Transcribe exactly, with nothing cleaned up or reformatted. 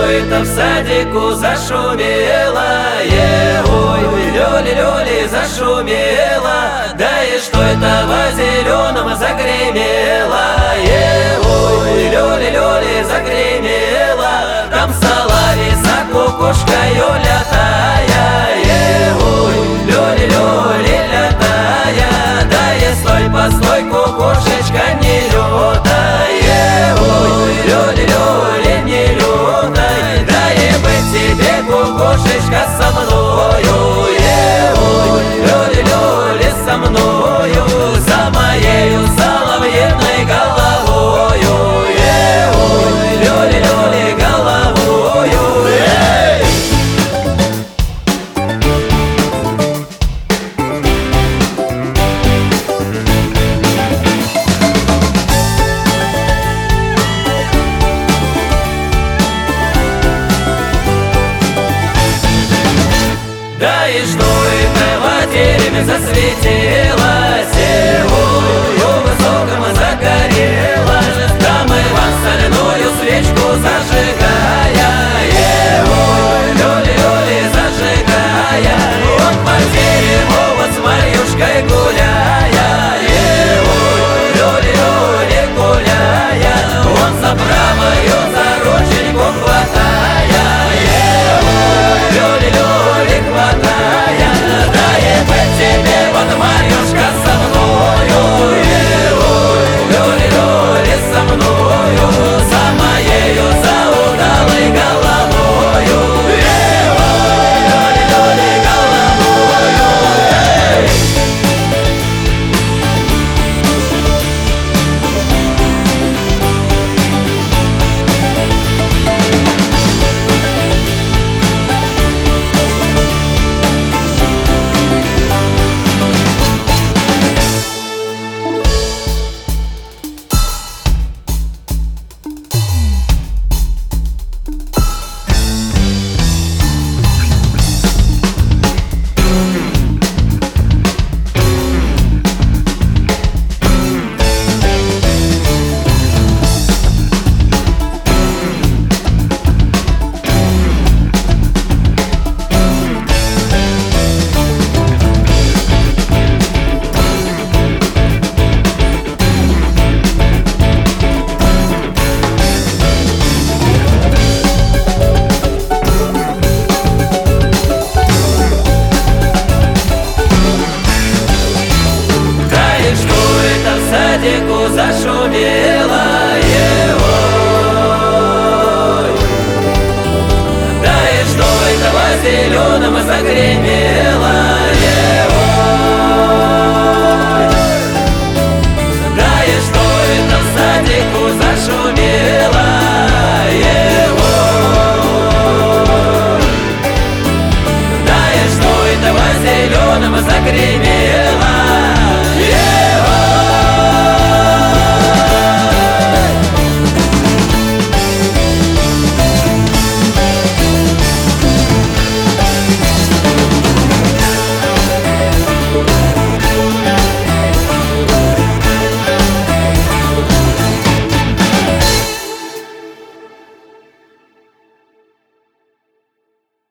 это в садику зашумело, ой, лёли-лёли зашумело, да и что это во зеленом загремело, ой, лёли-лёли загремело, там соловей за кукушкою летая, ой, лёли-лёли летая, да и стой, постой, кукушечка не лётая, ой, лёли-лёли не лётай, да и быть тебе, кукушечка, со мною, ой, лёли-лёли со мною, за моею соловьиной головою, ой, лёли-лёли головою, эй! Да и что это в тереме засветилось, ой, у высоком загорелось, там Иван соляную свечку зажигая, ой, лёли-лёли зажигая, он по дереву вот с Марьюшкой гуляя, ой, лёли-лёли гуляя, он за правою за рученьку хватая, ой, лёли-лёли хватая, да и быть тебе, вот Марьюшка, со мною, ой, лёли-лёли со мною, за моею заудалой головою, ой, лёли-лёли головою, эй! садику зашумело, ой, да и что это во зеленом загремело.